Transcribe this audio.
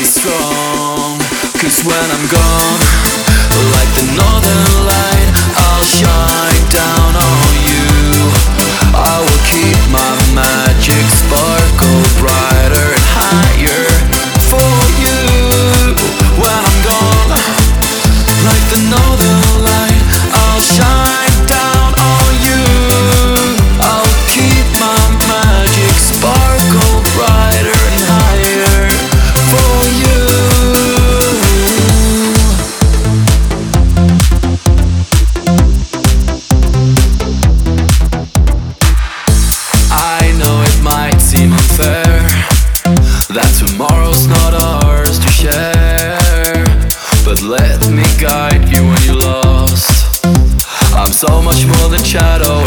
be strong. Cause when I'm gone, like the northern light, I'll shine down on you. I will keep my magic sparkle brighter and higher for you. When I'm gone, like the northern light, I'll shine down on you. I'll keep my magic sparkle brighter and higher for you. I know it might seem unfair that tomorrow's not ours to share, but let me guide you when you're lost. I'm so much more than shadow